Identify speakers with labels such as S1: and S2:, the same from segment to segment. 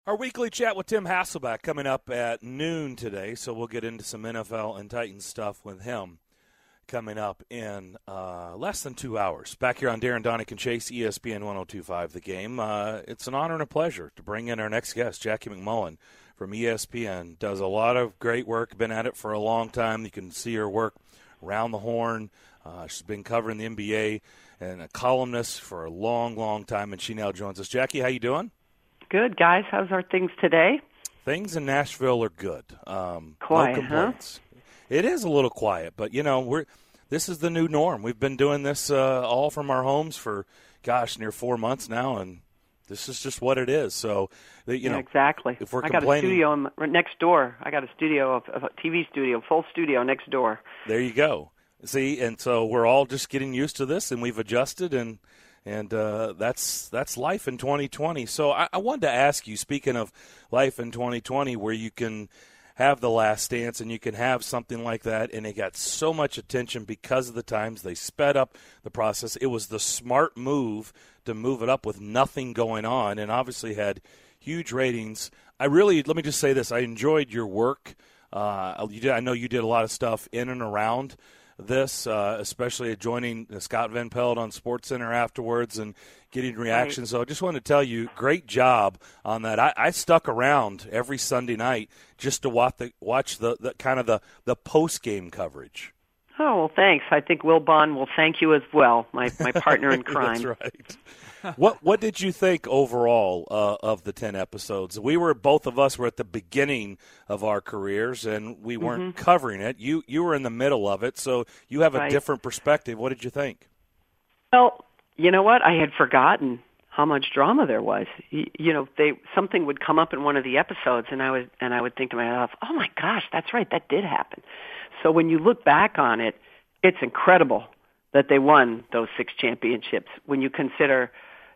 S1: Our weekly chat with Tim Hasselbeck coming up at noon today, so we'll get into some NFL and Titans stuff with him coming up in less than 2 hours. Back here on Darren Donick and Chase, ESPN 102.5 The Game. It's an honor and a pleasure to bring in our next guest, Jackie MacMullan from ESPN. Does a lot of great work, been at it for a long time. You can see her work around the horn. She's been covering the NBA and a columnist for a long, long time, and she now joins us. Jackie, how you doing?
S2: Good, guys. How's our things today?
S1: Things in Nashville are good.
S2: Quiet,
S1: no complaints. Huh? It is a little quiet, but, this is the new norm. We've been doing this all from our homes for, near 4 months now, and this is just what it is. So,
S2: exactly.
S1: If we're
S2: I got a studio next door. I got a studio, a TV studio, full studio next door.
S1: There you go. See, and so we're all just getting used to this, and we've adjusted, and that's life in 2020. So I wanted to ask you, speaking of life in 2020, where you can have The Last Dance and you can have something like that, and it got so much attention because of the times. They sped up the process. It was the smart move to move it up with nothing going on, and obviously had huge ratings. Let me just say this. I enjoyed your work. I know you did a lot of stuff in and around this, especially joining Scott Van Pelt on SportsCenter afterwards and getting reactions. Right. So I just wanted to tell you, great job on that. I stuck around every Sunday night just to watch the post-game coverage.
S2: Oh, well, thanks. I think Will Bond will thank you as well, my partner in crime.
S1: That's right. What did you think overall of the 10 episodes? Both of us were at the beginning of our careers, and we weren't covering it. You were in the middle of it, so you have a different perspective. What did you think?
S2: Well, you know what? I had forgotten how much drama there was. Something would come up in one of the episodes, and I would think to myself, "Oh my gosh, that's right, that did happen." So when you look back on it, it's incredible that they won those 6 championships. When you consider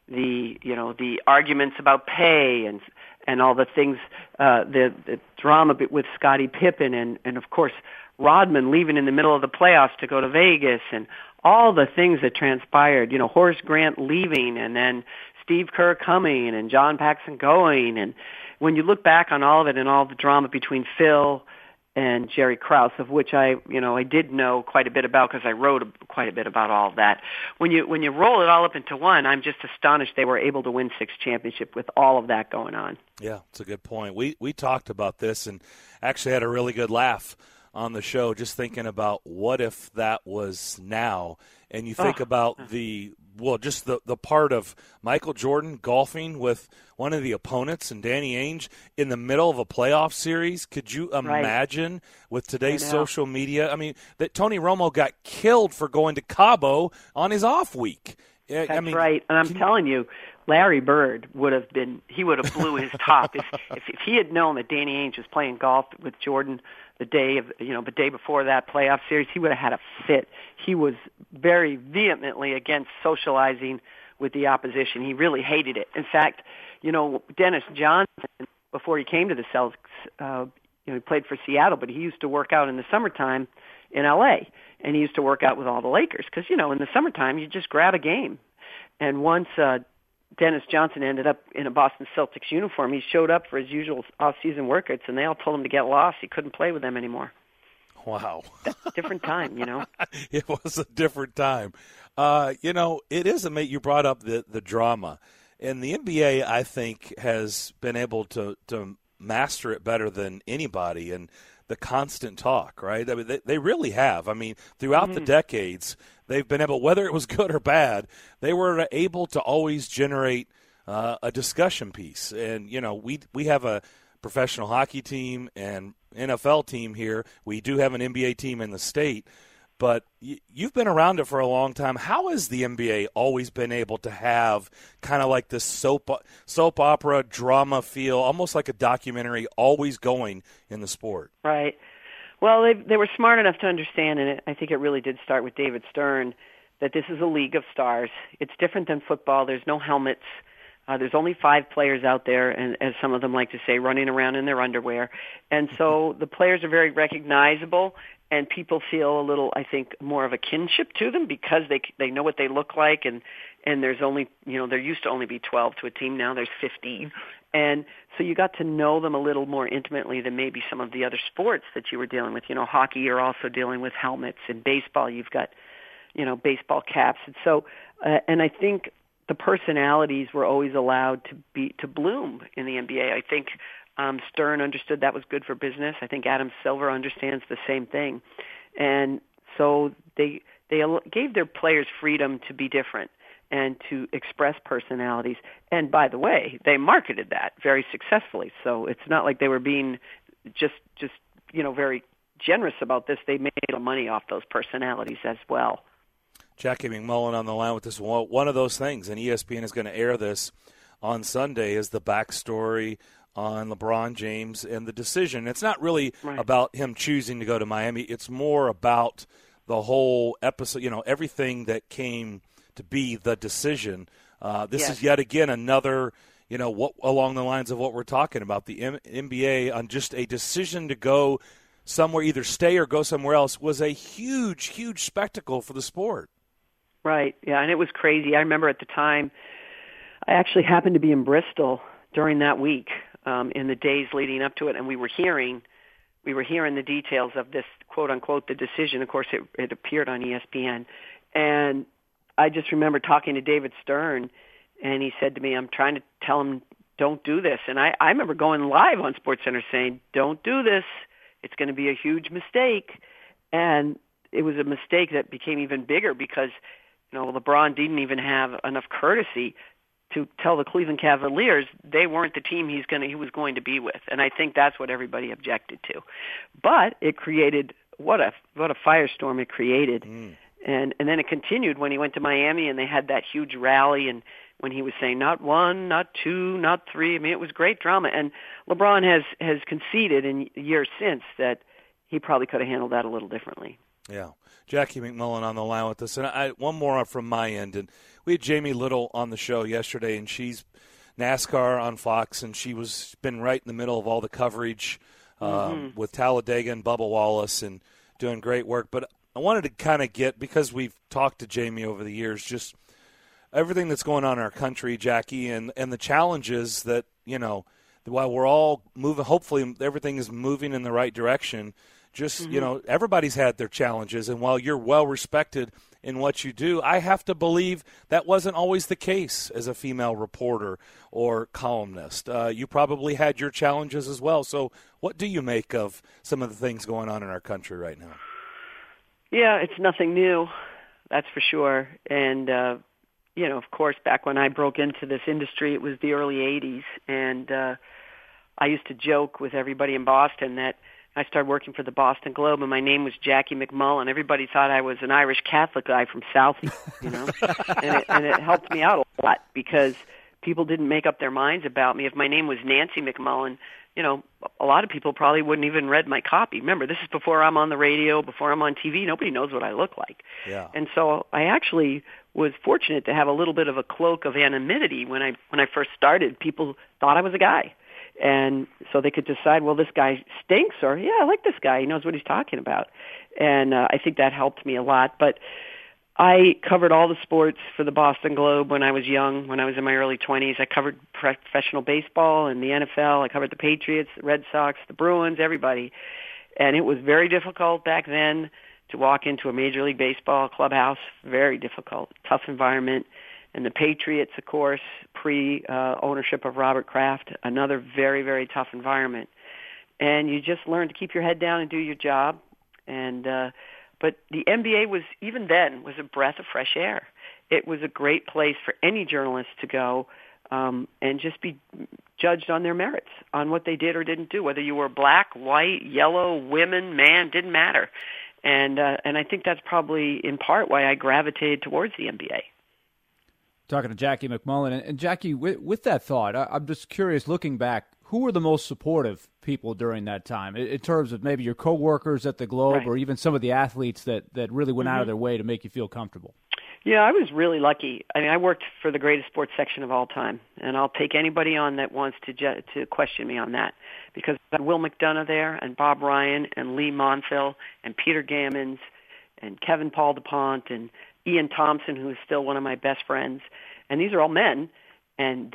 S2: the arguments about pay and all the things, the drama with Scottie Pippen and of course Rodman leaving in the middle of the playoffs to go to Vegas and all the things that transpired, Horace Grant leaving and then Steve Kerr coming and John Paxson going. And when you look back on all of it and all the drama between Phil and Jerry Krause, of which I did know quite a bit about because I wrote quite a bit about all of that. When you roll it all up into one, I'm just astonished they were able to win 6 championships with all of that going on.
S1: Yeah, it's a good point. We talked about this and actually had a really good laugh on the show just thinking about what if that was now. And you think about the part of Michael Jordan golfing with one of the opponents and Danny Ainge in the middle of a playoff series. Could you imagine with today's social media? I mean, that Tony Romo got killed for going to Cabo on his off week.
S2: That's right. And I'm telling you, Larry Bird would have blew his top if he had known that Danny Ainge was playing golf with Jordan the day before that playoff series. He would have had a fit. He was very vehemently against socializing with the opposition. He really hated it. In fact, Dennis Johnson, before he came to the Celtics, he played for Seattle, but he used to work out in the summertime in L.A., and he used to work out with all the Lakers because, in the summertime, you just grab a game. And once Dennis Johnson ended up in a Boston Celtics uniform, he showed up for his usual off-season workouts, and they all told him to get lost. He couldn't play with them anymore.
S1: Wow.
S2: Different time,
S1: It was a different time. It is amazing. You brought up the drama. And the NBA, I think, has been able to master it better than anybody. And the constant talk, right? I mean, they really have. I mean, throughout the decades, they've been able, whether it was good or bad, they were able to always generate a discussion piece. And, we have a professional hockey team and NFL team here. We do have an NBA team in the state. But you've been around it for a long time. How has the NBA always been able to have kind of like this soap opera drama feel, almost like a documentary, always going in the sport?
S2: Right. Well, they were smart enough to understand, and I think it really did start with David Stern, that this is a league of stars. It's different than football. There's no helmets. There's only 5 players out there, and as some of them like to say, running around in their underwear. And so the players are very recognizable, and people feel a little, I think, more of a kinship to them because they know what they look like, and there's only, there used to only be 12 to a team. Now there's 15. And so you got to know them a little more intimately than maybe some of the other sports that you were dealing with. Hockey, you're also dealing with helmets. In baseball, you've got, baseball caps. And so, and I think the personalities were always allowed to bloom in the NBA. I think Stern understood that was good for business. I think Adam Silver understands the same thing. And so they gave their players freedom to be different and to express personalities. And by the way, they marketed that very successfully. So it's not like they were being just very generous about this. They made money off those personalities as well.
S1: Jackie McMullen on the line with this. One of those things, and ESPN is going to air this on Sunday, is the backstory on LeBron James and the decision. It's not really about him choosing to go to Miami. It's more about the whole episode, everything that came to be the decision. This is yet again another, along the lines of what we're talking about, the NBA on just a decision to go somewhere, either stay or go somewhere else, was a huge, huge spectacle for the sport.
S2: Right, yeah, and it was crazy. I remember at the time, I actually happened to be in Bristol during that week, in the days leading up to it, and we were hearing the details of this, quote unquote, the decision. Of course, it appeared on ESPN, and I just remember talking to David Stern, and he said to me, I'm trying to tell him, don't do this. And I remember going live on SportsCenter saying, don't do this. It's going to be a huge mistake. And it was a mistake that became even bigger because, LeBron didn't even have enough courtesy to tell the Cleveland Cavaliers they weren't the team he was going to be with. And I think that's what everybody objected to. But it created, what a firestorm it created. And then it continued when he went to Miami and they had that huge rally, and when he was saying not one, not two, not three. I mean, it was great drama. And LeBron has conceded in years since that he probably could have handled that a little differently.
S1: Yeah. Jackie McMullen on the line with us. And one more from my end. And we had Jamie Little on the show yesterday, and she's NASCAR on Fox, and been right in the middle of all the coverage with Talladega and Bubba Wallace and doing great work. But I wanted to kind of because we've talked to Jamie over the years, just everything that's going on in our country, Jackie, and the challenges that, while we're all moving, hopefully everything is moving in the right direction. Just, everybody's had their challenges, and while you're well respected in what you do, I have to believe that wasn't always the case as a female reporter or columnist. You probably had your challenges as well. So what do you make of some of the things going on in our country right now?
S2: Yeah, it's nothing new, that's for sure. And, of course, back when I broke into this industry, it was the early 80s, and I used to joke with everybody in Boston that I started working for the Boston Globe, and my name was Jackie McMullen. Everybody thought I was an Irish Catholic guy from Southie, and it helped me out a lot because people didn't make up their minds about me. If my name was Nancy McMullen, a lot of people probably wouldn't even read my copy. Remember, this is before I'm on the radio, before I'm on TV. Nobody knows what I look like.
S1: Yeah.
S2: And so I actually was fortunate to have a little bit of a cloak of anonymity when I first started. People thought I was a guy. And so they could decide, well, this guy stinks, or, yeah, I like this guy. He knows what he's talking about. And I think that helped me a lot. But I covered all the sports for the Boston Globe when I was young, when I was in my early 20s. I covered professional baseball and the NFL. I covered the Patriots, the Red Sox, the Bruins, everybody. And it was very difficult back then to walk into a Major League Baseball clubhouse. Very difficult, tough environment. And the Patriots, of course, pre-ownership of Robert Kraft, another very, very tough environment. And you just learn to keep your head down and do your job. And but the NBA was, even then, was a breath of fresh air. It was a great place for any journalist to go and just be judged on their merits, on what they did or didn't do, whether you were black, white, yellow, women, man, didn't matter. And I think that's probably in part why I gravitated towards the NBA.
S3: Talking to Jackie McMullen. And Jackie, with that thought, I'm just curious, looking back, who were the most supportive people during that time in terms of maybe your coworkers at the Globe or even some of the athletes that really went out of their way to make you feel comfortable?
S2: Yeah, I was really lucky. I mean, I worked for the greatest sports section of all time, and I'll take anybody on that wants to question me on that, because I had Will McDonough there, and Bob Ryan, and Lee Montville, and Peter Gammons, and Kevin Paul DuPont, and Ian Thompson, who is still one of my best friends. And these are all men, and they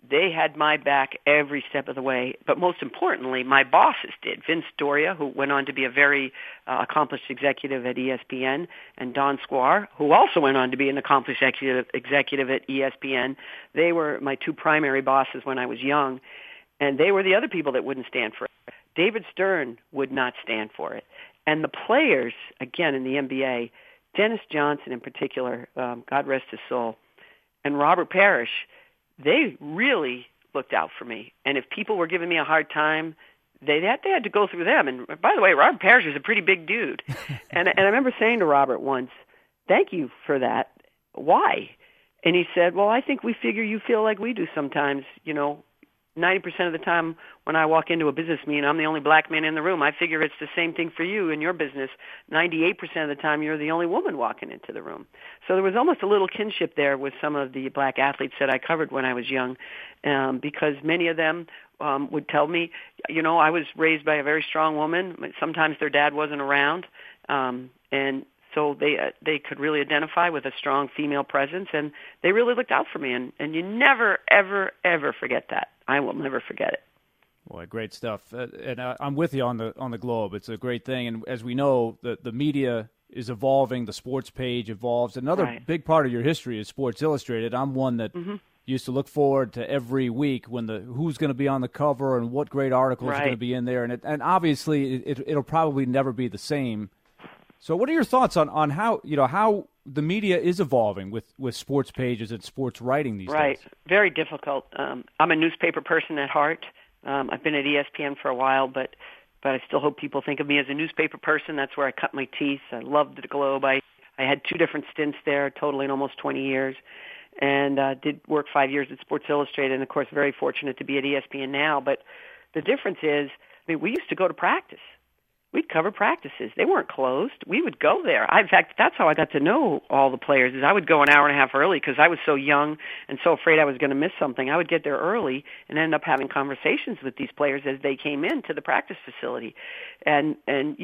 S2: they had my back every step of the way. But most importantly, my bosses did. Vince Doria, who went on to be a very accomplished executive at ESPN, and Don Squar, who also went on to be an accomplished executive at ESPN. They were my two primary bosses when I was young, and they were the other people that wouldn't stand for it. David Stern would not stand for it. And the players, again, in the NBA, Dennis Johnson in particular, God rest his soul, and Robert Parrish, they really looked out for me. And if people were giving me a hard time, they had to go through them. And by the way, Robert Parrish is a pretty big dude. and I remember saying to Robert once, thank you for that. Why? And he said, well, I think we figure you feel like we do sometimes. 90% of the time when I walk into a business meeting, I'm the only black man in the room. I figure it's the same thing for you in your business. 98% of the time, you're the only woman walking into the room. So there was almost a little kinship there with some of the black athletes that I covered when I was young, because many of them would tell me, I was raised by a very strong woman. Sometimes their dad wasn't around, and so they could really identify with a strong female presence, and they really looked out for me. And you never, ever, ever forget that. I will never forget it.
S3: Boy, great stuff. And I'm with you on the Globe. It's a great thing. And as we know, the media is evolving. The sports page evolves. Another big part of your history is Sports Illustrated. I'm one that used to look forward to every week when who's going to be on the cover and what great articles are going to be in there. And obviously, it'll probably never be the same. So what are your thoughts on how the media is evolving with sports pages and sports writing these days?
S2: Right. Very difficult. I'm a newspaper person at heart. I've been at ESPN for a while, but I still hope people think of me as a newspaper person. That's where I cut my teeth. I loved the Globe. I had 2 different stints there, totaling almost 20 years, and did work 5 years at Sports Illustrated, and, of course, very fortunate to be at ESPN now. But the difference is, we used to go to practice. We'd cover practices. They weren't closed. We would go there. In fact, that's how I got to know all the players. Is I would go an hour and a half early because I was so young and so afraid I was going to miss something. I would get there early and end up having conversations with these players as they came into the practice facility. And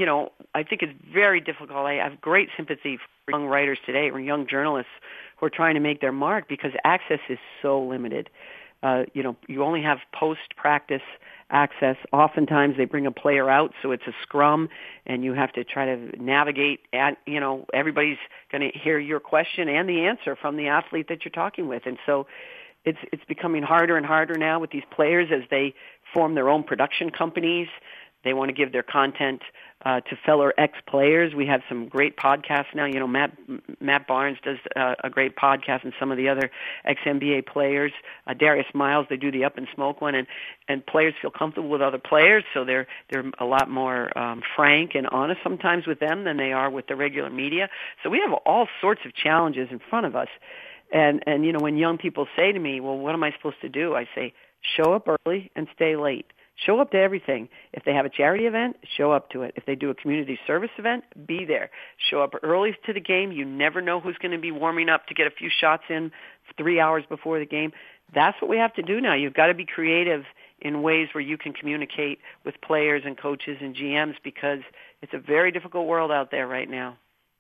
S2: I think it's very difficult. I have great sympathy for young writers today or young journalists who are trying to make their mark because access is so limited. You only have post-practice access. Oftentimes they bring a player out, so it's a scrum, and you have to try to navigate. Everybody's going to hear your question and the answer from the athlete that you're talking with, and so it's becoming harder and harder now with these players as they form their own production companies. They want to give their content to fellow ex-players. We have some great podcasts now. Matt Barnes does a great podcast, and some of the other ex-NBA players. Darius Miles, they do the Up and Smoke one, and players feel comfortable with other players, so they're a lot more frank and honest sometimes with them than they are with the regular media. So we have all sorts of challenges in front of us. And when young people say to me, well, what am I supposed to do? I say, show up early and stay late. Show up to everything. If they have a charity event, show up to it. If they do a community service event, be there. Show up early to the game. You never know who's going to be warming up to get a few shots in 3 hours before the game. That's what we have to do now. You've got to be creative in ways where you can communicate with players and coaches and GMs because it's a very difficult world out there right now.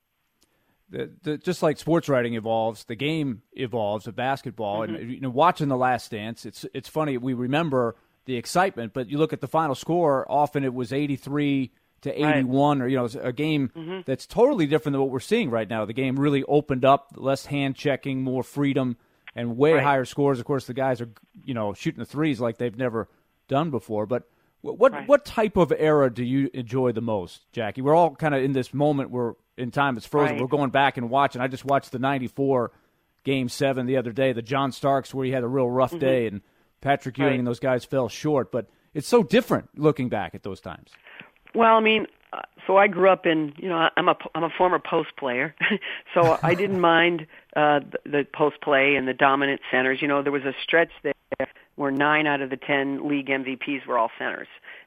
S3: Just like sports writing evolves, the game evolves of basketball. And watching The Last Dance, it's funny. We remember the excitement, but you look at the final score, often it was 83 to 81, or a game that's totally different than what we're seeing right now. The game really opened up, less hand checking, more freedom, and way higher scores. Of course, the guys are shooting the threes like they've never done before. But what type of era do you enjoy the most, Jackie? We're all kind of in this moment where in time it's frozen. We're going back and watching. I just watched the '94 Game 7 the other day, the John Starks, where he had a real rough day, and Patrick Ewing and those guys fell short, but it's so different looking back at those times.
S2: Well, so I grew up in, I'm a former post player, so I didn't mind the post play and the dominant centers. There was a stretch there where 9 out of the 10 league MVPs were all centers,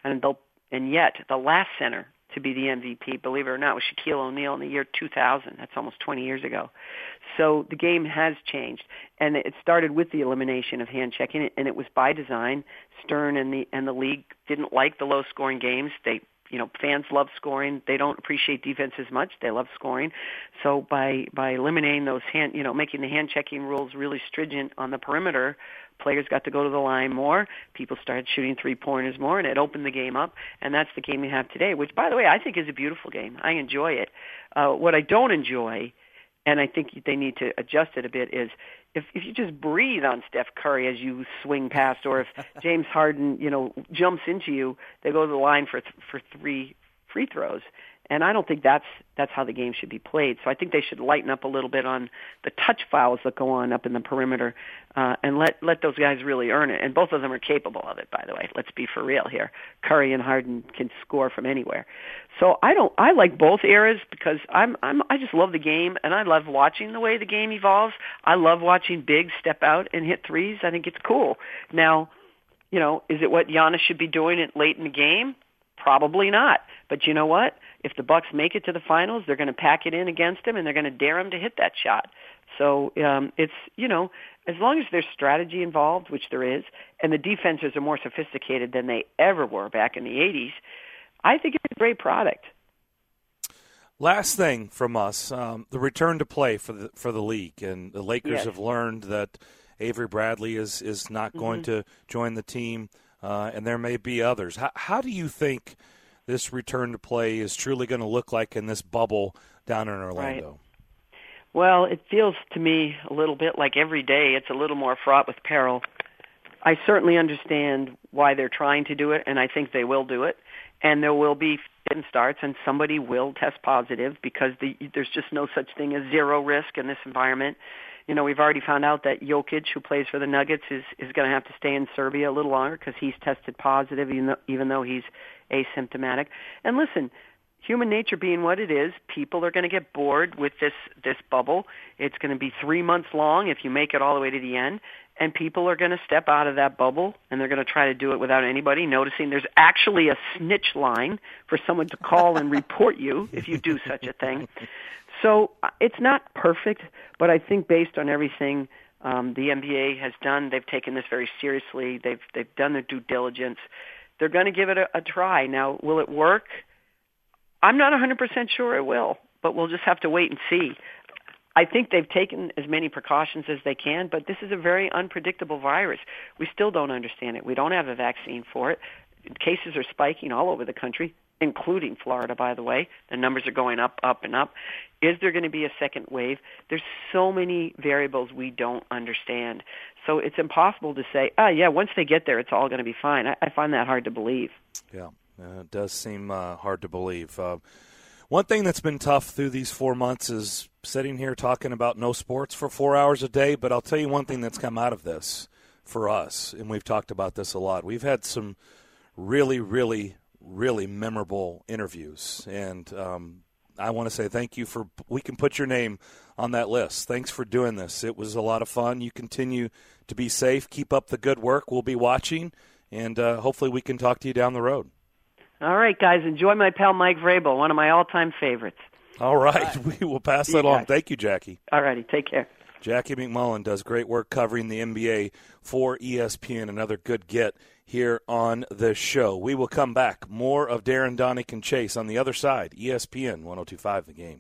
S2: and yet the last center to be the MVP, believe it or not, was Shaquille O'Neal in the year 2000. That's almost 20 years ago. So the game has changed, and it started with the elimination of hand checking, and it was by design. Stern and the league didn't like the low-scoring games. Fans love scoring. They don't appreciate defense as much. They love scoring. So by eliminating those making the hand checking rules really stringent on the perimeter, Players got to go to the line more. People started shooting three-pointers more, and it opened the game up. And that's the game we have today, which, by the way, I think is a beautiful game. I enjoy it. What I don't enjoy, and I think they need to adjust it a bit, is if you just breathe on Steph Curry as you swing past, or if James Harden, jumps into you, they go to the line for 3 free throws. And I don't think that's how the game should be played. So I think they should lighten up a little bit on the touch fouls that go on up in the perimeter, and let those guys really earn it. And both of them are capable of it, by the way. Let's be for real here. Curry and Harden can score from anywhere. So I like both eras because I just love the game, and I love watching the way the game evolves. I love watching bigs step out and hit threes. I think it's cool. Now, is it what Giannis should be doing it late in the game? Probably not. But you know what? If the Bucks make it to the finals, they're going to pack it in against him, and they're going to dare him to hit that shot. So it's, as long as there's strategy involved, which there is, and the defenses are more sophisticated than they ever were back in the 80s, I think it's a great product.
S1: Last thing from us, the return to play for the league, and the Lakers have learned that Avery Bradley is not going to join the team, and there may be others. How do you think this return to play is truly going to look like in this bubble down in Orlando?
S2: Right. Well, it feels to me a little bit like every day it's a little more fraught with peril. I certainly understand why they're trying to do it, and I think they will do it. And there will be fit starts, and somebody will test positive because there's just no such thing as zero risk in this environment. We've already found out that Jokic, who plays for the Nuggets, is going to have to stay in Serbia a little longer because he's tested positive, even though he's asymptomatic. And listen, human nature being what it is, people are going to get bored with this bubble. It's going to be 3 months long if you make it all the way to the end, and people are going to step out of that bubble, and they're going to try to do it without anybody noticing. There's actually a snitch line for someone to call and report you if you do such a thing. So it's not perfect, but I think based on everything the NBA has done, they've taken this very seriously. They've done their due diligence. They're going to give it a try. Now, will it work? I'm not 100% sure it will, but we'll just have to wait and see. I think they've taken as many precautions as they can, but this is a very unpredictable virus. We still don't understand it. We don't have a vaccine for it. Cases are spiking all over the country, including Florida, by the way. The numbers are going up, up, and up. Is there going to be a second wave? There's so many variables we don't understand. So it's impossible to say, once they get there, it's all going to be fine. I find that hard to believe.
S1: Yeah, it does seem hard to believe. One thing that's been tough through these 4 months is sitting here talking about no sports for 4 hours a day, but I'll tell you one thing that's come out of this for us, and we've talked about this a lot. We've had some really, really, really memorable interviews, and I want to say thank you we can put your name on that list. Thanks for doing this. It was a lot of fun. You continue to be safe. Keep up the good work. We'll be watching, and hopefully we can talk to you down the road.
S2: All right, guys. Enjoy my pal Mike Vrabel, one of my all-time favorites.
S1: All right. We will pass that on. Thank you, Jackie.
S2: All righty. Take care.
S1: Jackie McMullen does great work covering the NBA for ESPN. Another good get here on the show. We will come back. More of Darren, Donick, and Chase on the other side. ESPN 102.5 The Game.